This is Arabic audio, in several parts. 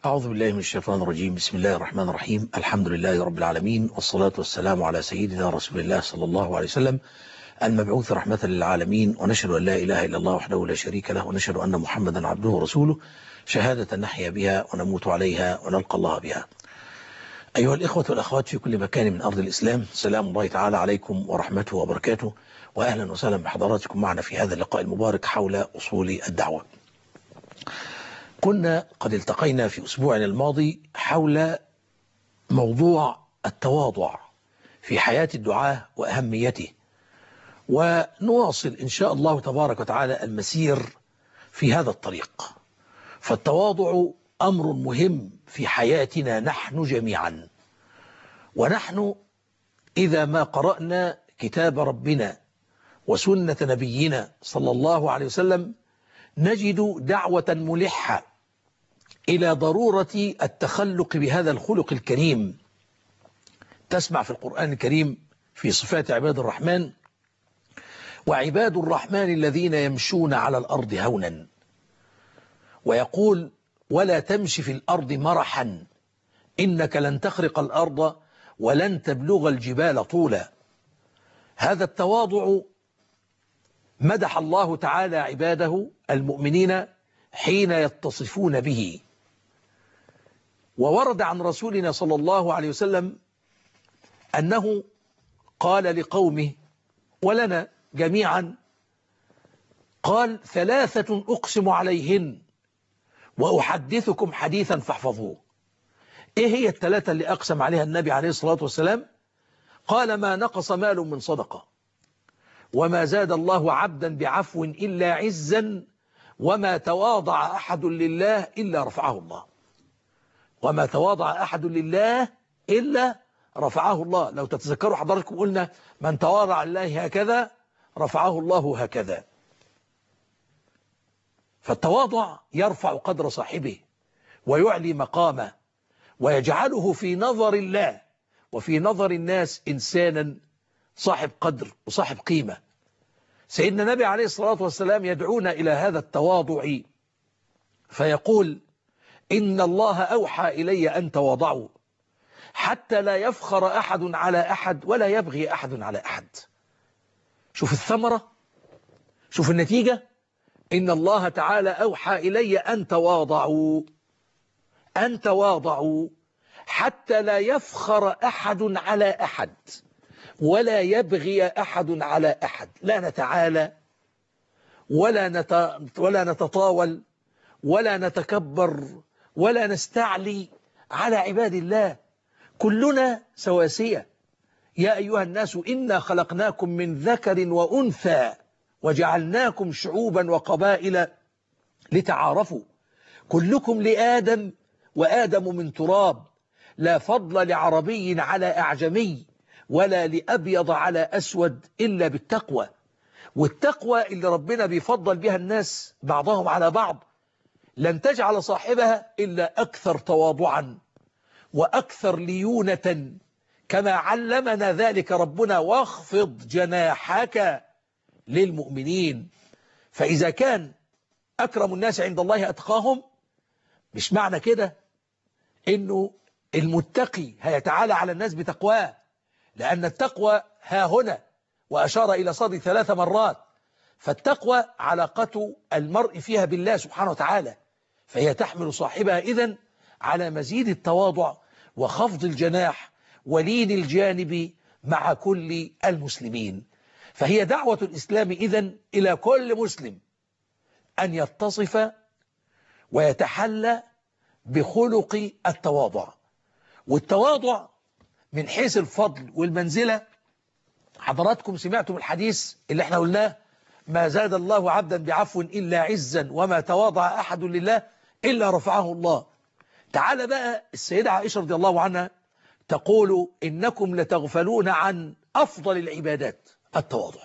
أعوذ بالله من الشيطان الرجيم. بسم الله الرحمن الرحيم. الحمد لله رب العالمين، والصلاة والسلام على سيدنا رسول الله صلى الله عليه وسلم المبعوث رحمة للعالمين، ونشهد أن لا إله إلا الله وحده لا شريك له، ونشهد أن محمدا عبده ورسوله، شهادة نحيا بها ونموت عليها ونلقى الله بها. أيها الإخوة والأخوات في كل مكان من أرض الإسلام، سلام الله تعالى عليكم ورحمته وبركاته، وأهلا وسهلا بحضراتكم معنا في هذا اللقاء المبارك حول أصول الدعوة. كنا قد التقينا في أسبوعنا الماضي حول موضوع التواضع في حياة الدعاة وأهميته، ونواصل إن شاء الله تبارك وتعالى المسير في هذا الطريق. فالتواضع أمر مهم في حياتنا نحن جميعا، ونحن إذا ما قرأنا كتاب ربنا وسنة نبينا صلى الله عليه وسلم نجد دعوة ملحة إلى ضرورة التخلق بهذا الخلق الكريم. تسمع في القرآن الكريم في صفات عباد الرحمن: وعباد الرحمن الذين يمشون على الأرض هونا، ويقول: ولا تمشي في الأرض مرحا إنك لن تخرق الأرض ولن تبلغ الجبال طولا. هذا التواضع مدح الله تعالى عباده المؤمنين حين يتصفون به. وورد عن رسولنا صلى الله عليه وسلم أنه قال لقومه ولنا جميعا، قال: ثلاثة أقسم عليهن وأحدثكم حديثا فاحفظوه. إيه هي الثلاثة اللي أقسم عليها النبي عليه الصلاة والسلام؟ قال: ما نقص مال من صدقة، وما زاد الله عبدا بعفو إلا عزا، وما تواضع أحد لله إلا رفعه الله. وما تواضع أحد لله إلا رفعه الله. لو تتذكروا حضراتكم قلنا: من تواضع لله هكذا رفعه الله هكذا. فالتواضع يرفع قدر صاحبه ويعلي مقامه ويجعله في نظر الله وفي نظر الناس إنسانا صاحب قدر وصاحب قيمة. سيدنا النبي عليه الصلاة والسلام يدعونا إلى هذا التواضع فيقول: إن الله أوحى إلي أن تواضعوا حتى لا يفخر أحد على أحد ولا يبغي أحد على أحد. شوف الثمرة، شوف النتيجة. إن الله تعالى أوحى إلي أن تواضعوا حتى لا يفخر أحد على أحد ولا يبغي أحد على أحد. لا نتعالى ولا نتطاول ولا نتكبر ولا نستعلي على عباد الله. كلنا سواسية. يا أيها الناس إنا خلقناكم من ذكر وأنثى وجعلناكم شعوبا وقبائل لتعارفوا. كلكم لآدم وآدم من تراب، لا فضل لعربي على أعجمي ولا لأبيض على أسود إلا بالتقوى. والتقوى اللي ربنا بيفضل بها الناس بعضهم على بعض لن تجعل صاحبها إلا أكثر تواضعا وأكثر ليونة، كما علمنا ذلك ربنا: واخفض جناحك للمؤمنين. فإذا كان أكرم الناس عند الله أتقاهم، مش معنى كده إنه المتقي هيتعالى على الناس بتقواه، لأن التقوى ها هنا، وأشار إلى صدر 3 مرات. فالتقوى علاقة المرء فيها بالله سبحانه وتعالى، فهي تحمل صاحبها إذن على مزيد التواضع وخفض الجناح ولين الجانب مع كل المسلمين. فهي دعوة الإسلام إذن إلى كل مسلم أن يتصف ويتحلى بخلق التواضع. والتواضع من حيث الفضل والمنزلة، حضراتكم سمعتم الحديث اللي احنا قلناه: ما زاد الله عبدا بعفو إلا عزا، وما تواضع أحد لله إلا رفعه الله. تعال بقى السيدة عائشة رضي الله عنها تقول: إنكم لتغفلون عن أفضل العبادات التواضع.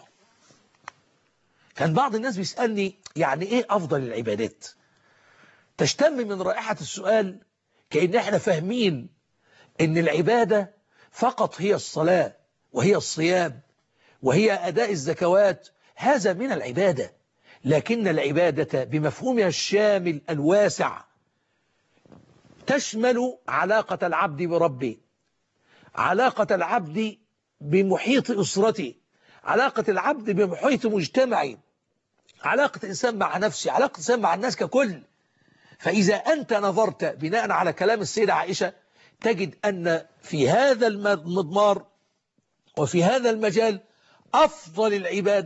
كان بعض الناس بيسألني: يعني إيه أفضل العبادات؟ تشتم من رائحة السؤال كأن احنا فاهمين إن العبادة فقط هي الصلاة وهي الصيام وهي أداء الزكوات. هذا من العبادة، لكن العبادة بمفهومها الشامل الواسع تشمل علاقة العبد بربه، علاقة العبد بمحيط أسرته، علاقة العبد بمحيط مجتمعي، علاقة الإنسان مع نفسه، علاقة الإنسان مع الناس ككل. فإذا أنت نظرت بناء على كلام السيدة عائشة تجد أن في هذا المضمار وفي هذا المجال أفضل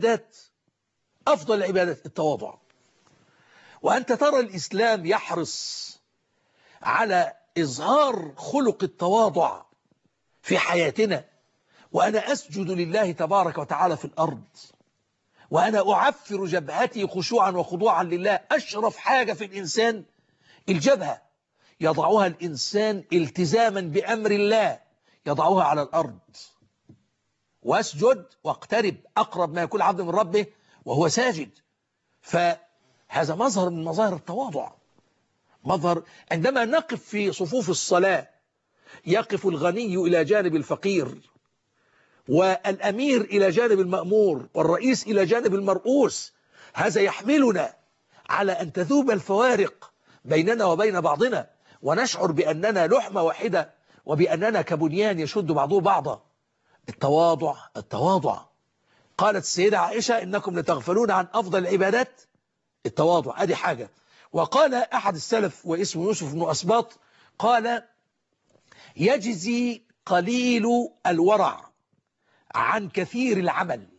العبادات التواضع. وأنت ترى الإسلام يحرص على إظهار خلق التواضع في حياتنا. وأنا أسجد لله تبارك وتعالى في الأرض وأنا أعفر جبهتي خشوعا وخضوعا لله. أشرف حاجة في الإنسان الجبهة، يضعها الإنسان التزاما بأمر الله، يضعها على الأرض. واسجد واقترب، أقرب ما يكون العبد من ربه وهو ساجد. فهذا مظهر من مظاهر التواضع. مظهر عندما نقف في صفوف الصلاة يقف الغني إلى جانب الفقير، والأمير إلى جانب المأمور، والرئيس إلى جانب المرؤوس. هذا يحملنا على أن تذوب الفوارق بيننا وبين بعضنا، ونشعر بأننا لحمة واحدة وبأننا كبنيان يشد بعضه بعضا. التواضع. قالت السيدة عائشة إنكم لتغفلون عن أفضل العبادات التواضع. أدي حاجة. وقال أحد السلف واسمه يوسف بن أسباط قال يجزي قليل الورع عن كثير العمل،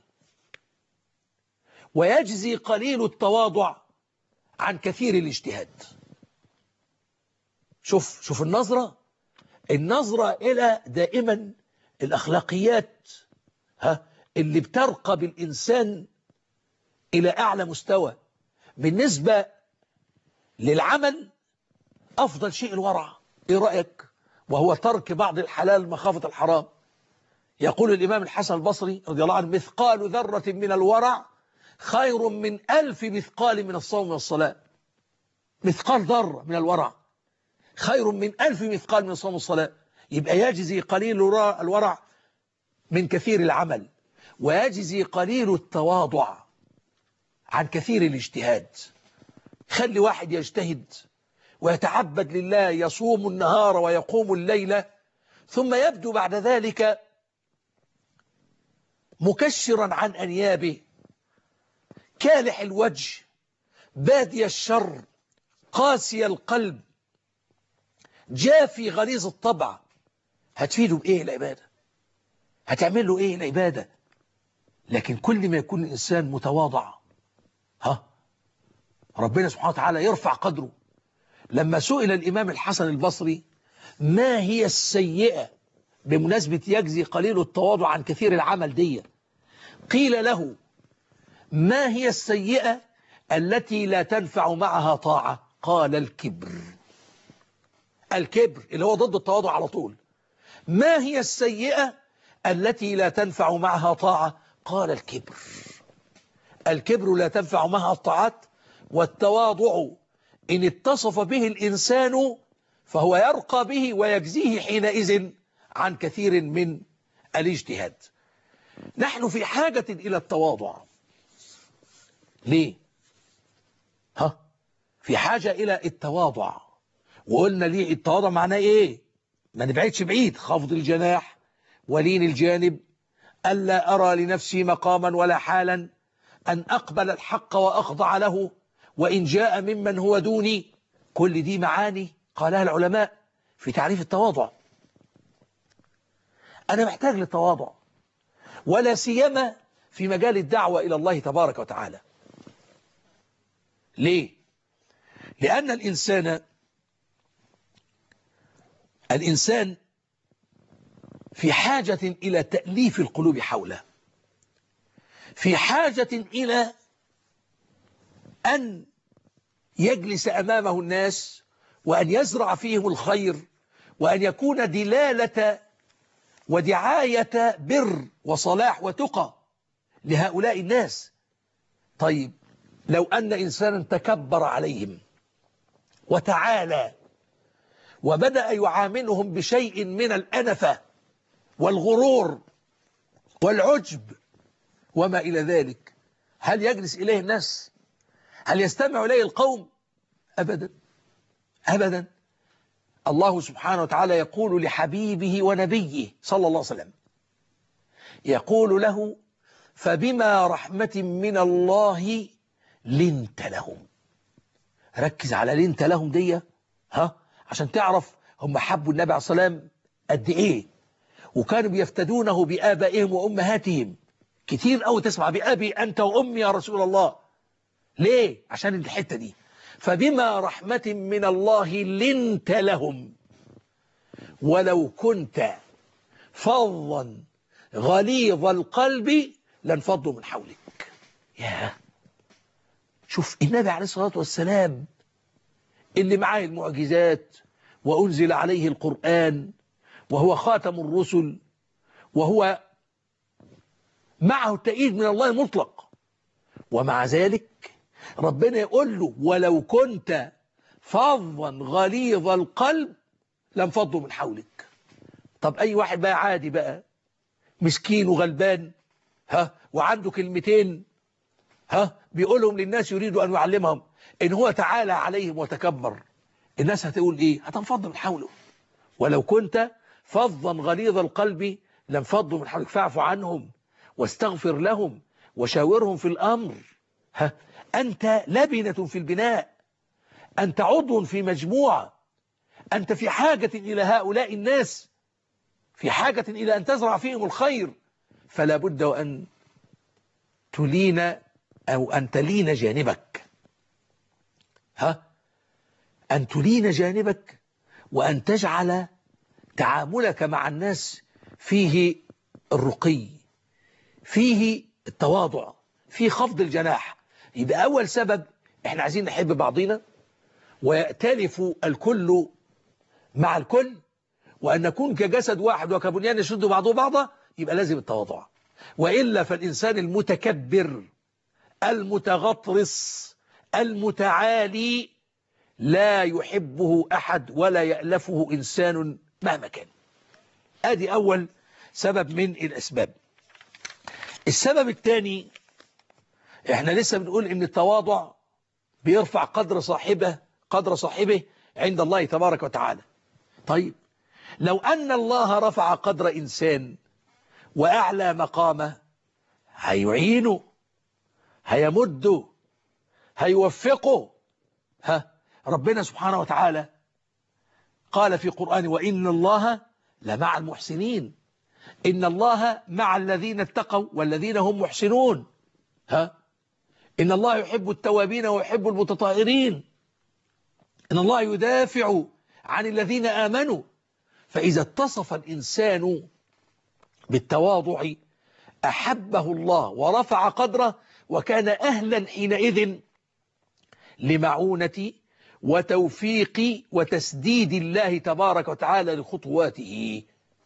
ويجزي قليل التواضع عن كثير الاجتهاد. شوف النظرة إلى دائما الأخلاقيات اللي بترقى بالإنسان إلى أعلى مستوى. بالنسبة للعمل أفضل شيء الورع. إيه رأيك؟ وهو ترك بعض الحلال مخافة الحرام. يقول الإمام الحسن البصري رضي الله عنه مثقال ذرة من الورع خير من 1000 مثقال من الصوم والصلاة. مثقال ذرة من الورع خير من 1000 مثقال من الصوم والصلاة. يبقى يجزي قليل الورع من كثير العمل، ويجزي قليل التواضع عن كثير الاجتهاد. خلي واحد يجتهد ويتعبد لله، يصوم النهار ويقوم الليل، ثم يبدو بعد ذلك مكشرا عن أنيابه، كالح الوجه، بادي الشر، قاسي القلب، جافي غليظ الطبع. هتفيده بإيه العبادة؟ هتعمل له إيه العبادة؟ لكن كل ما يكون الإنسان متواضع ربنا سبحانه وتعالى يرفع قدره. لما سئل الإمام الحسن البصري ما هي السيئة بمناسبة يجزي قليل التواضع عن كثير العمل دي، قيل له ما هي السيئة التي لا تنفع معها طاعة؟ قال الكبر اللي هو ضد التواضع على طول. ما هي السيئة التي لا تنفع معها طاعة؟ قال الكبر لا تنفع معها الطاعات. والتواضع إن اتصف به الإنسان فهو يرقى به ويجزيه حينئذ عن كثير من الاجتهاد. نحن في حاجة إلى التواضع. ليه؟ في حاجة إلى التواضع. وقلنا ليه التواضع معناه إيه؟ ما نبعدش بعيد. خفض الجناح ولين الجانب، ألا أرى لنفسي مقاما ولا حالا، أن أقبل الحق وأخضع له وإن جاء ممن هو دوني. كل دي معاني قالها العلماء في تعريف التواضع. أنا محتاج للتواضع، ولا سيما في مجال الدعوة إلى الله تبارك وتعالى. ليه؟ لأن الإنسان في حاجة إلى تأليف القلوب حوله، في حاجة إلى أن يجلس أمامه الناس وأن يزرع فيهم الخير، وأن يكون دلالة ودعاية بر وصلاح وتقى لهؤلاء الناس. طيب لو أن إنسانا تكبر عليهم وتعالى وبدأ يعاملهم بشيء من الأنفة والغرور والعجب وما إلى ذلك، هل يجلس إليه الناس؟ هل يستمع إليه القوم؟ أبدا أبدا. الله سبحانه وتعالى يقول لحبيبه ونبيه صلى الله عليه وسلم، يقول له: فبما رحمة من الله لنت لهم. ركز على لنت لهم دي، عشان تعرف هم حبوا النبي عليه الصلاة والسلام قد ايه، وكانوا بيفتدونه بآبائهم وأمهاتهم. كتير قوي تسمع بأبي أنت وأمي يا رسول الله. ليه؟ عشان الحتة دي، فبما رحمة من الله لنت لهم ولو كنت فظا غليظ القلب لانفضوا من حولك. ياه، شوف النبي عليه الصلاة والسلام اللي معاه المعجزات وأنزل عليه القرآن وهو خاتم الرسل وهو معه التأييد من الله المطلق، ومع ذلك ربنا يقول له: ولو كنت فظا غليظ القلب لانفضوا من حولك. طب أي واحد بقى عادي بقى مسكين وغلبان وعنده كلمتين بيقولهم للناس يريد أن يعلمهم إن هو تعالى عليهم وتكبر، الناس هتقول إيه؟ هتنفض من حوله. ولو كنت فظا غليظ القلب لانفضوا من حولك فاعف عنهم واستغفر لهم وشاورهم في الأمر. أنت لبنة في البناء، أنت عضو في مجموعة، أنت في حاجة إلى هؤلاء الناس، في حاجة إلى أن تزرع فيهم الخير، فلا بد وأن تلين أو أن تلين جانبك، أن تلين جانبك، وأن تجعل تعاملك مع الناس فيه الرقي، فيه التواضع، فيه خفض الجناح. يبقى أول سبب إحنا عايزين نحب بعضنا ويأتلف الكل مع الكل، وأن نكون كجسد واحد وكبنيان يشد بعضه بعضا، يبقى لازم التواضع. وإلا فالإنسان المتكبر المتغطرس المتعالي لا يحبه أحد ولا يألفه إنسان مهما كان. أدي أول سبب من الأسباب. السبب الثاني، احنا لسه بنقول ان التواضع بيرفع قدر صاحبه عند الله تبارك وتعالى. طيب لو أن الله رفع قدر إنسان وأعلى مقامه، هيعينه، هيمده، هيوفقه. ربنا سبحانه وتعالى قال في قرآن: وإن الله لمع المحسنين، إن الله مع الذين اتقوا والذين هم محسنون. إن الله يحب التوابين ويحب المتطهرين، إن الله يدافع عن الذين آمنوا. فإذا اتصف الإنسان بالتواضع أحبه الله ورفع قدره، وكان أهلا حينئذ لمعونة وتوفيق وتسديد الله تبارك وتعالى لخطواته.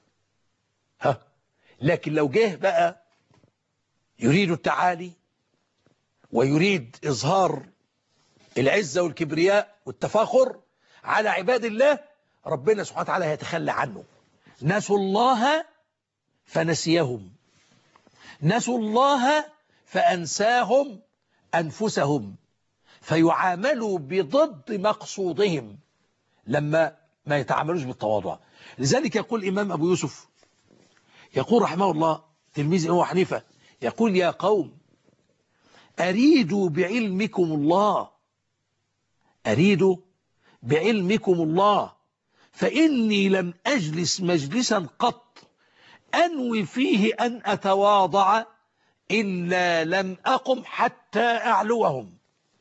لكن لو جه بقى يريد التعالي ويريد إظهار العزة والكبرياء والتفاخر على عباد الله، ربنا سبحانه وتعالى هيتخلى عنه. نسوا الله فنسيهم، نسوا الله فأنساهم أنفسهم، فيعاملوا بضد مقصودهم لما ما يتعاملوش بالتواضع. لذلك يقول الإمام أبو يوسف، يقول رحمه الله تلميذ أبو حنيفة، يقول: يا قوم أريدوا بعلمكم الله، أريدوا بعلمكم الله، فإني لم أجلس مجلسا قط أنوي فيه أن أتواضع إلا لم أقم حتى أعلوهم.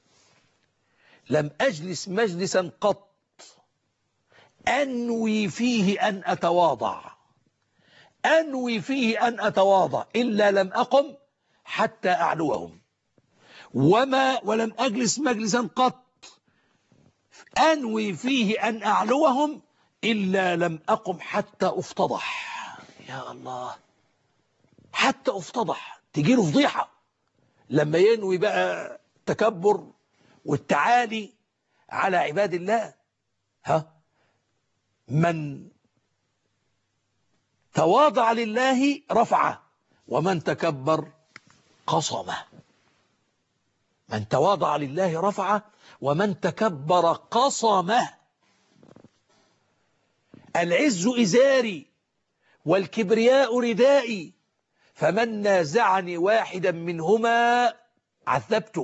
لم أجلس مجلسا قط أنوي فيه أن أتواضع، أنوي فيه أن أتواضع إلا لم أقم حتى أعلوهم. ولم أجلس مجلسا قط أنوي فيه أن أعلوهم إلا لم أقم حتى أفتضح. يا الله، حتى أفتضح، تجيله فضيحة لما ينوي بقى التكبر والتعالي على عباد الله. من تواضع لله رفعه، ومن تكبر قصمه. من تواضع لله رفعه، ومن تكبر قصمه. العز إزاري والكبرياء ردائي، فمن نازعني واحدا منهما عذبته.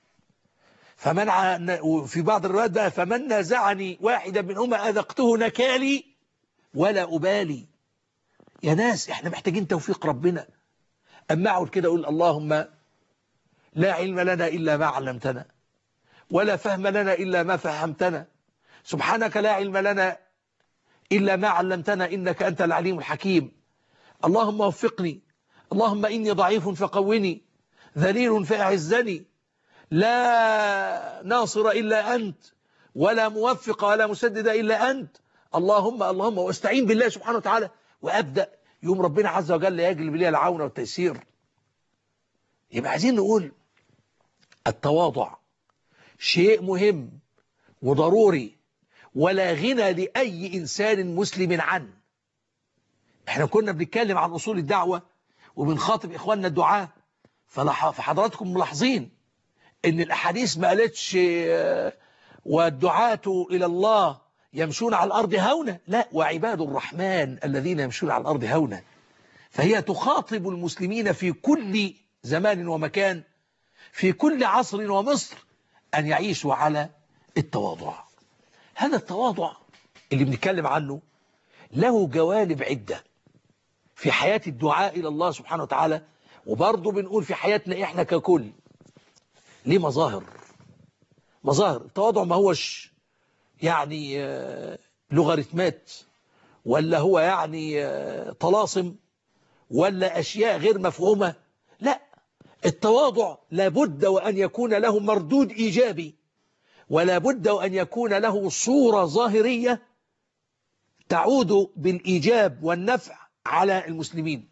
في بعض الروايات بقى فمن نازعني واحدا منهما أذقته نكالي ولا أبالي. يا ناس احنا محتاجين توفيق ربنا. أما أقعد كده أقول اللهم لا علم لنا إلا ما علمتنا ولا فهم لنا إلا ما فهمتنا، سبحانك لا علم لنا إلا ما علمتنا إنك أنت العليم الحكيم. اللهم وفقني، اللهم إني ضعيف فقوني، ذليل فأعزني، لا ناصر إلا أنت ولا موفق ولا مسدد إلا أنت. اللهم واستعين بالله سبحانه وتعالى وأبدأ يوم ربنا عز وجل يجلب لي العون والتيسير. يبقى عايزين نقول التواضع شيء مهم وضروري ولا غنى لأي إنسان مسلم عنه. احنا كنا بنتكلم عن أصول الدعوة وبنخاطب إخواننا الدعاة، فحضراتكم ملاحظين ان الأحاديث ما قالتش والدعاة إلى الله يمشون على الأرض هونا، لا، وعباد الرحمن الذين يمشون على الأرض هونا. فهي تخاطب المسلمين في كل زمان ومكان، في كل عصر ومصر، أن يعيشوا على التواضع. هذا التواضع اللي بنتكلم عنه له جوانب عدة في حياة الدعاء إلى الله سبحانه وتعالى، وبرضه بنقول في حياتنا إحنا ككل. ليه مظاهر التواضع ما هوش يعني لوغاريتمات، ولا هو يعني طلاسم، ولا أشياء غير مفهومة. لا، التواضع لابد وأن يكون له مردود إيجابي، ولا بد وأن يكون له صورة ظاهرية تعود بالإيجاب والنفع على المسلمين.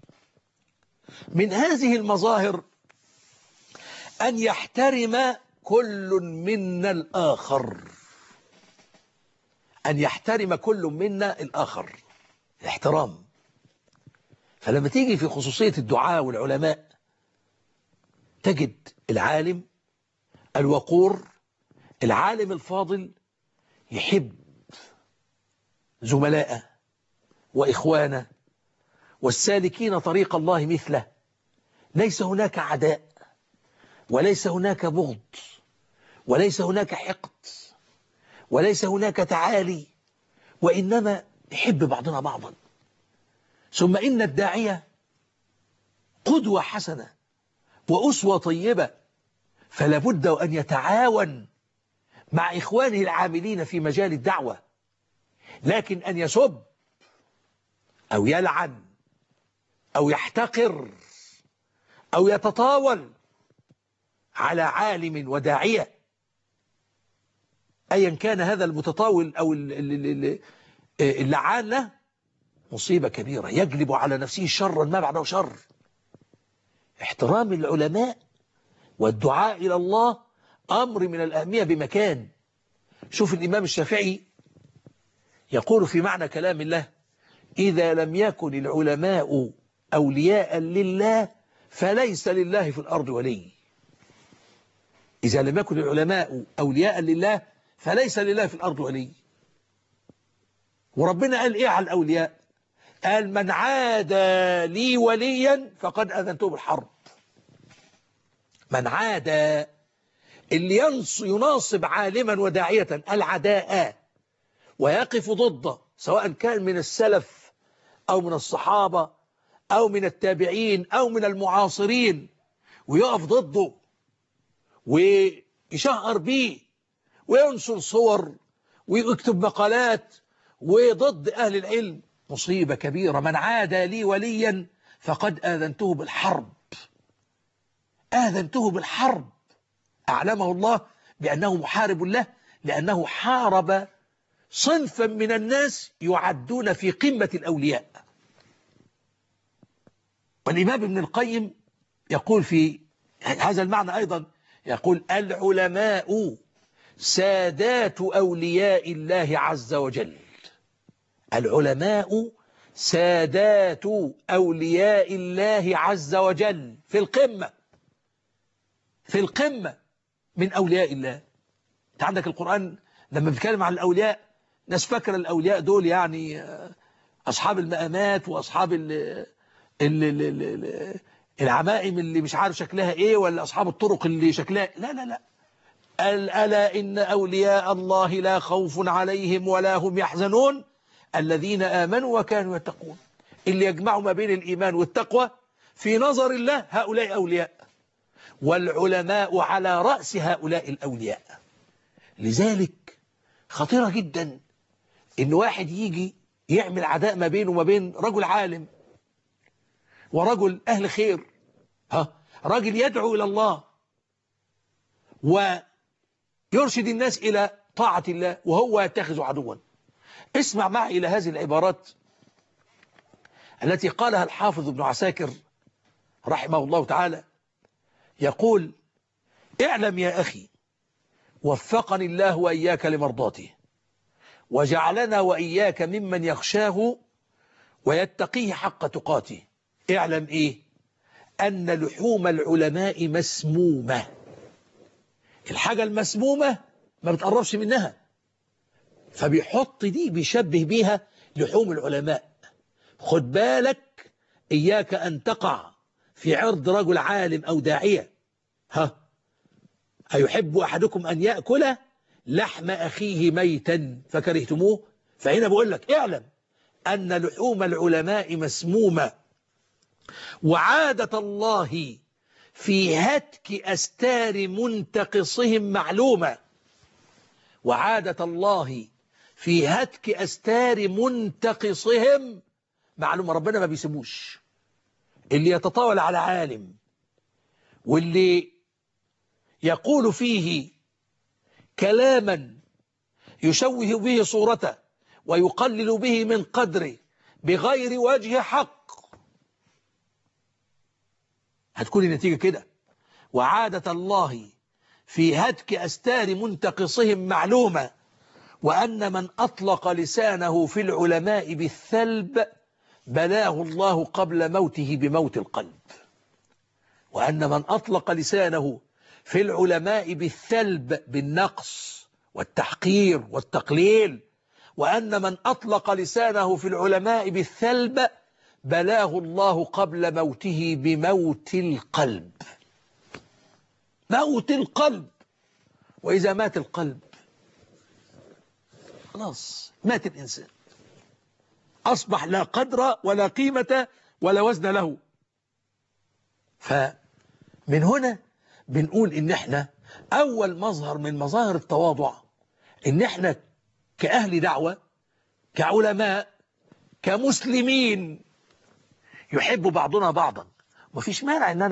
من هذه المظاهر أن يحترم كل منا الآخر، أن يحترم كل منا الآخر، الاحترام. فلما تيجي في خصوصية الدعاء والعلماء تجد العالم الوقور، العالم الفاضل يحب زملائه وإخوانه والسالكين طريق الله مثله. ليس هناك عداء، وليس هناك بغض، وليس هناك حقد، وليس هناك تعالي، وإنما نحب بعضنا بعضا. ثم إن الداعية قدوة حسنة وأسوة طيبة، فلا بد أن يتعاون مع إخوانه العاملين في مجال الدعوة. لكن أن يسب أو يلعن أو يحتقر أو يتطاول على عالم وداعية، أيا كان هذا المتطاول أو اللعان له، مصيبة كبيرة يجلب على نفسه شرا ما بعده شر. احترام العلماء والدعاء إلى الله أمر من الأهمية بمكان. شوف الإمام الشافعي يقول في معنى كلام الله: إذا لم يكن العلماء أولياء لله فليس لله في الأرض ولي. إذا لم يكن العلماء أولياء لله فليس لله في الأرض ولي. وربنا قال إيه على الأولياء؟ قال: من عادى لي وليا فقد أذنته بالحرب. من عادى، اللي يناصب عالما وداعية العداء ويقف ضده، سواء كان من السلف أو من الصحابة أو من التابعين أو من المعاصرين، ويقف ضده ويشهر بيه وينشر صور ويكتب مقالات وضد أهل العلم، مصيبة كبيرة. من عادى لي وليا فقد آذنته بالحرب. آذنته بالحرب، أعلمه الله بأنه محارب له، لأنه حارب صنفا من الناس يعدون في قمة الأولياء. والإمام ابن القيم يقول في هذا المعنى أيضا، يقول: العلماء سادات أولياء الله عز وجل. العلماء سادات أولياء الله عز وجل، في القمة، في القمة من أولياء الله. أنت عندك القرآن لما بيتكلم عن الأولياء ناس فاكرة الأولياء دول يعني أصحاب المقامات وأصحاب العمائم اللي مش عارف شكلها إيه، ولا أصحاب الطرق اللي شكلها، لا لا لا. ألا إن أولياء الله لا خوف عليهم ولا هم يحزنون الذين آمنوا وكانوا يتقون. اللي يجمعوا ما بين الإيمان والتقوى في نظر الله هؤلاء أولياء، والعلماء على رأس هؤلاء الأولياء. لذلك خطيرة جدا إن واحد يجي يعمل عداء ما بينه وما بين رجل عالم ورجل أهل خير، رجل يدعو إلى الله ويرشد الناس إلى طاعة الله، وهو يتخذ عدوا. اسمع معي إلى هذه العبارات التي قالها الحافظ ابن عساكر رحمه الله تعالى. يقول: اعلم يا أخي وفقني الله وإياك لمرضاته، وجعلنا وإياك ممن يخشاه ويتقيه حق تقاته. اعلم إيه؟ أن لحوم العلماء مسمومة. الحاجة المسمومة ما بتقربش منها، فبيحط دي بيشبه بيها لحوم العلماء. خد بالك، إياك أن تقع في عرض رجل عالم أو داعية. أيحب أحدكم أن يأكل لحم أخيه ميتا فكرهتموه؟ فهنا بقول لك اعلم أن لحوم العلماء مسمومة، وعادة الله في هتك أستار منتقصهم معلومة. وعادة الله في هتك أستار منتقصهم معلومة. ربنا ما بيسموش اللي يتطاول على عالم واللي يقول فيه كلاما يشوه به صورته ويقلل به من قدره بغير وجه حق، هتكون النتيجة كده. وعادة الله في هتك أستار منتقصهم معلومة، وأن من أطلق لسانه في العلماء بالثلب بلاه الله قبل موته بموت القلب. وأن من أطلق لسانه في العلماء بالثلب بالنقص والتحقير والتقليل، وأن من أطلق لسانه في العلماء بالثلب بلاه الله قبل موته بموت القلب. موت القلب. وإذا مات القلب خلاص مات الإنسان، أصبح لا قدر ولا قيمة ولا وزن له. فمن هنا بنقول إن احنا أول مظهر من مظاهر التواضع إن احنا كأهل دعوة كعلماء كمسلمين يحب بعضنا بعضا. مفيش مانع إن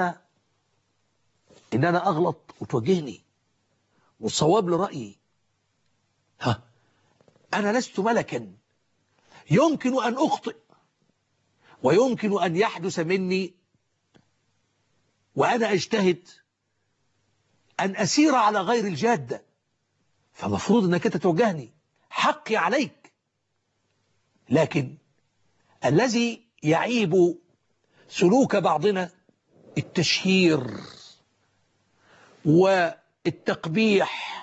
أنا أغلط وتوجهني والصواب لرأيي. أنا لست ملكا، يمكن أن أخطئ ويمكن أن يحدث مني وأنا أجتهد أن أسير على غير الجادة، فمفروض أنك تتوجهني، حقي عليك. لكن الذي يعيب سلوك بعضنا التشهير والتقبيح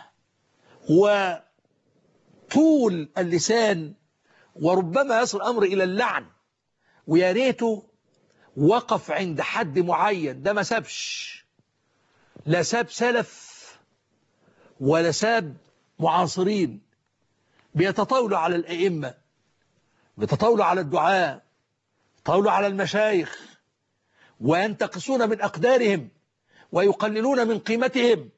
وطول اللسان، وربما يصل الأمر إلى اللعن. ويا ريته وقف عند حد معين، ده ما سابش، لا ساب سلف ولا ساب معاصرين بيتطاولوا على الأئمة، بيتطاولوا على الدعاء، بيتطاولوا على المشايخ، وينتقصون من أقدارهم ويقللون من قيمتهم.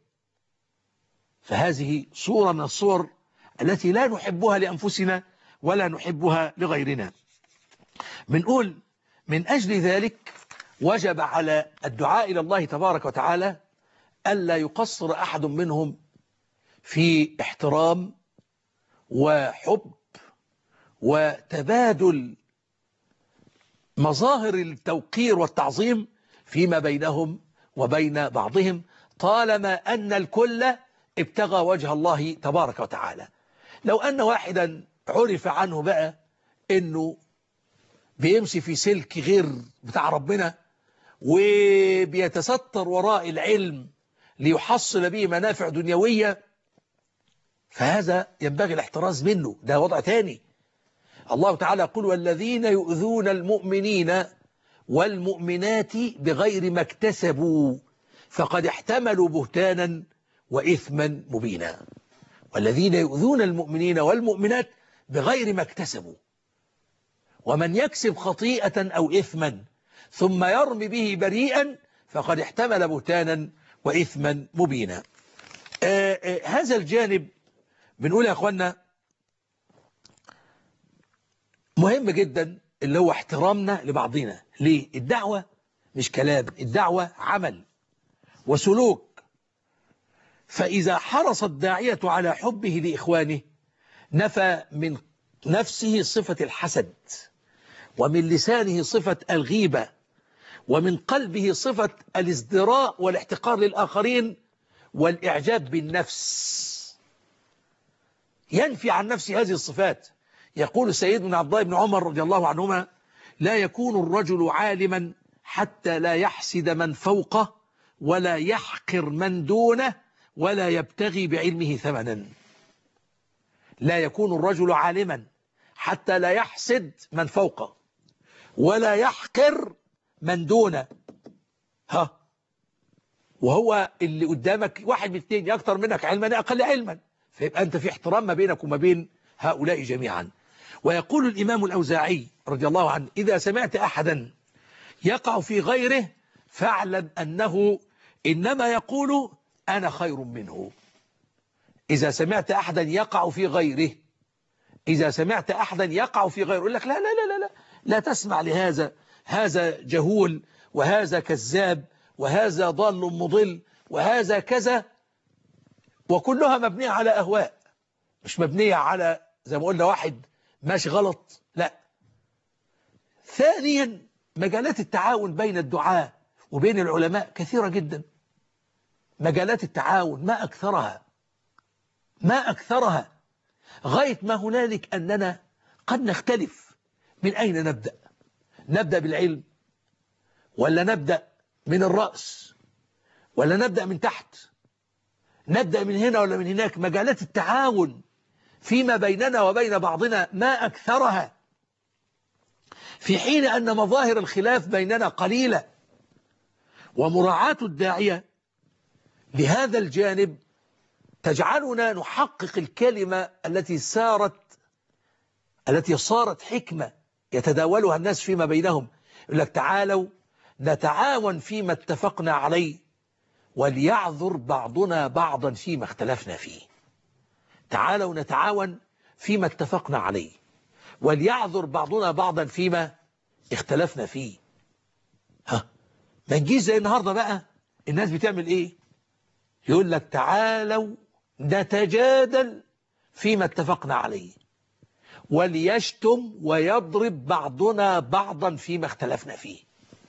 فهذه صورة من الصور التي لا نحبها لأنفسنا ولا نحبها لغيرنا. بنقول من أجل ذلك وجب على الدعاء إلى الله تبارك وتعالى ألا يقصر أحد منهم في احترام وحب وتبادل مظاهر التوقير والتعظيم فيما بينهم وبين بعضهم، طالما أن الكل ابتغى وجه الله تبارك وتعالى. لو أن واحدا عرف عنه بقى أنه بيمشي في سلك غير بتاع ربنا وبيتستر وراء العلم ليحصل به منافع دنيوية، فهذا ينبغي الاحتراز منه، ده وضع تاني. الله تعالى يقول والذين يؤذون المؤمنين والمؤمنات بغير ما اكتسبوا فقد احتملوا بهتانا وإثما مبينا. والذين يؤذون المؤمنين والمؤمنات بغير ما اكتسبوا، ومن يكسب خطيئة أو إثما ثم يرمي به بريئا فقد احتمل بهتانا وإثما مبينا. هذا الجانب بنقول يا أخوانا مهم جدا، اللي هو احترامنا لبعضنا. ليه؟ الدعوة مش كلام، الدعوة عمل وسلوك. فإذا حرص الداعية على حبه لإخوانه نفى من نفسه صفة الحسد، ومن لسانه صفة الغيبة، ومن قلبه صفة الازدراء والاحتقار للآخرين والإعجاب بالنفس. ينفي عن نفسه هذه الصفات. يقول سيدنا عبد الله بن عمر رضي الله عنهما لا يكون الرجل عالما حتى لا يحسد من فوقه ولا يحقر من دونه ولا يبتغي بعلمه ثمنا. لا يكون الرجل عالما حتى لا يحسد من فوقه ولا يحقر من دونه. وهو اللي قدامك واحد من اثنين، يا أكثر منك علما يا أقل علما، فيبقى أنت في احترام ما بينك وما بين هؤلاء جميعا. ويقول الإمام الأوزاعي رضي الله عنه إذا سمعت أحدا يقع في غيره فاعلم أنه إنما يقول أنا خير منه. إذا سمعت أحدا يقع في غيره، إذا سمعت أحدا يقع في غيره يقول لك لا لا لا لا لا, لا تسمع لهذا، هذا جهول وهذا كذاب وهذا ضال مضل وهذا كذا، وكلها مبنية على أهواء، مش مبنية على زي ما قلنا واحد ماشي غلط. لا. ثانيا مجالات التعاون بين الدعاة وبين العلماء كثيرة جدا. مجالات التعاون ما أكثرها، ما أكثرها، غاية ما هنالك أننا قد نختلف. من أين نبدأ؟ نبدأ بالعلم ولا نبدأ من الرأس ولا نبدأ من تحت؟ نبدأ من هنا ولا من هناك؟ مجالات التعاون فيما بيننا وبين بعضنا ما أكثرها، في حين أن مظاهر الخلاف بيننا قليلة. ومراعاة الداعية لهذا الجانب تجعلنا نحقق الكلمة التي صارت حكمة يتداولها الناس فيما بينهم. يقول لك تعالوا نتعاون فيما اتفقنا عليه وليعذر بعضنا بعضا فيما اختلفنا فيه. تعالوا نتعاون فيما اتفقنا عليه وليعذر بعضنا بعضا فيما اختلفنا فيه. ما نجيش زي النهاردة بقى الناس بتعمل ايه؟ يقول لك تعالوا نتجادل فيما اتفقنا عليه وليشتم ويضرب بعضنا بعضا فيما اختلفنا فيه.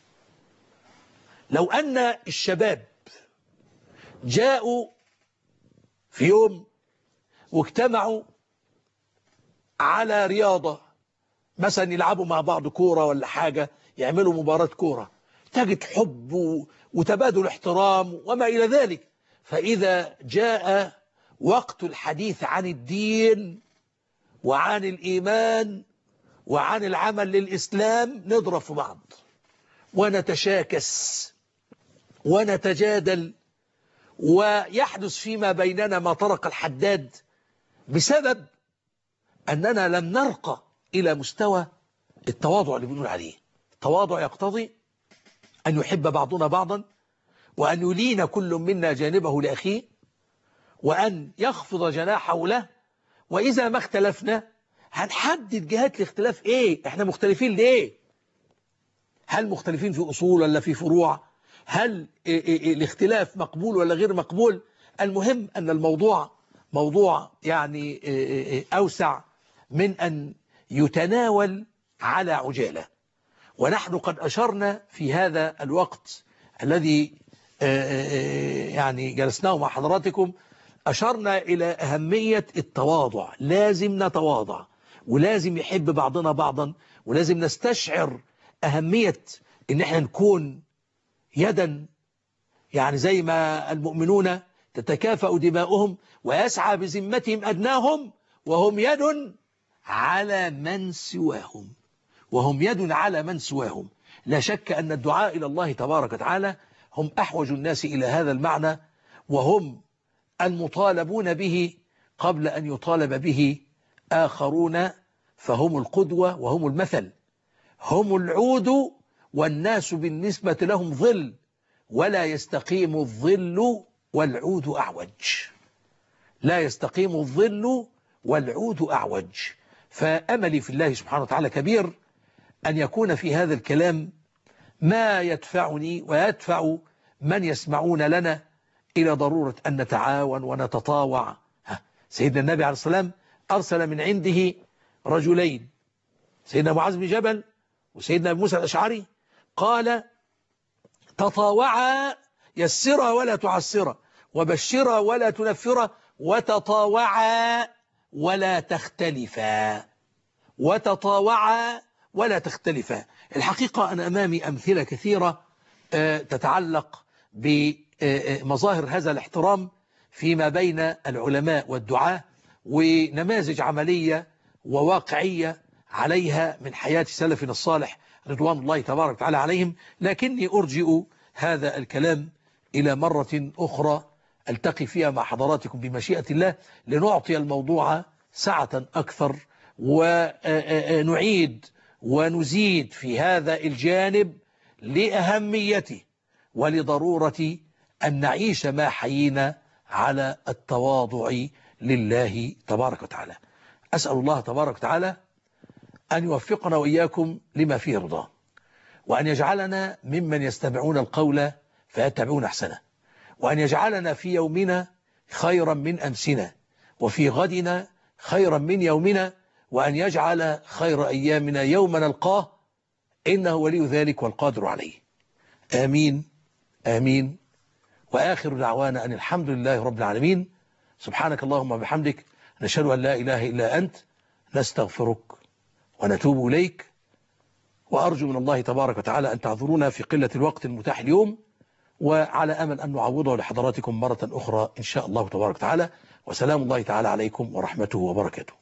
لو أن الشباب جاءوا في يوم واجتمعوا على رياضة، مثلا يلعبوا مع بعض كورة ولا حاجة، يعملوا مباراة كورة، تجد حب وتبادل احترام وما إلى ذلك. فإذا جاء وقت الحديث عن الدين وعن الإيمان وعن العمل للإسلام نضرب في بعض ونتشاكس ونتجادل، ويحدث فيما بيننا ما طرق الحداد بسبب أننا لم نرقى إلى مستوى التواضع اللي بنقول عليه. التواضع يقتضي أن يحب بعضنا بعضا، وأن يلين كل منا جانبه لأخيه، وأن يخفض جناحه له. وإذا ما اختلفنا هنحدد جهات الاختلاف إيه، إحنا مختلفين ليه؟ هل مختلفين في أصول ولا في فروع؟ هل الاختلاف مقبول ولا غير مقبول؟ المهم أن الموضوع موضوع يعني أوسع من أن يتناول على عجالة. ونحن قد أشرنا في هذا الوقت الذي يعني جلسناه مع حضراتكم، أشرنا إلى أهمية التواضع. لازم نتواضع ولازم يحب بعضنا بعضا، ولازم نستشعر أهمية إن احنا نكون يدا، يعني زي ما المؤمنون تتكافأ دماؤهم ويسعى بذمتهم أدناهم وهم يد على من سواهم، وهم يد على من سواهم. لا شك أن الدعاء إلى الله تبارك وتعالى هم أحوج الناس إلى هذا المعنى، وهم المطالبون به قبل أن يطالب به آخرون، فهم القدوة وهم المثل، هم العود والناس بالنسبة لهم ظل، ولا يستقيم الظل والعود أعوج، لا يستقيم الظل والعود أعوج. فأملي في الله سبحانه وتعالى كبير أن يكون في هذا الكلام ما يدفعني ويدفع من يسمعون لنا إلى ضرورة أن نتعاون ونتطاوع. سيدنا النبي عليه الصلاة والسلام أرسل من عنده رجلين، سيدنا معاذ بن جبل وسيدنا موسى الأشعري، قال: تطاوعا، يسرا ولا تعسرا، وبشرا ولا تنفرا، وتطاوعا ولا تختلفا، وتطاوعا ولا تختلفا. الحقيقة أنا أمامي أمثلة كثيرة تتعلق بمظاهر هذا الاحترام فيما بين العلماء والدعاة، ونماذج عملية وواقعية عليها من حياة سلفنا الصالح رضوان الله تبارك وتعالى عليهم. لكني أرجئ هذا الكلام إلى مرة أخرى ألتقي فيها مع حضراتكم بمشيئة الله، لنعطي الموضوع سعة أكثر، ونعيد ونزيد في هذا الجانب لأهميته ولضرورة أن نعيش ما حيينا على التواضع لله تبارك وتعالى. أسأل الله تبارك وتعالى أن يوفقنا وإياكم لما فيه رضاه، وأن يجعلنا ممن يستمعون القول فيتبعون أحسنه، وأن يجعلنا في يومنا خيرا من أمسنا، وفي غدنا خيرا من يومنا، وأن يجعل خير أيامنا يوم نلقاه، إنه ولي ذلك والقادر عليه. آمين آمين. وآخر دعوانا أن الحمد لله رب العالمين. سبحانك اللهم وبحمدك، نشهد أن لا إله إلا أنت، نستغفرك ونتوب إليك. وأرجو من الله تبارك وتعالى أن تعذرونا في قلة الوقت المتاح اليوم، وعلى أمل أن نعوضه لحضراتكم مرة أخرى إن شاء الله تبارك وتعالى. وسلام الله تعالى عليكم ورحمته وبركاته.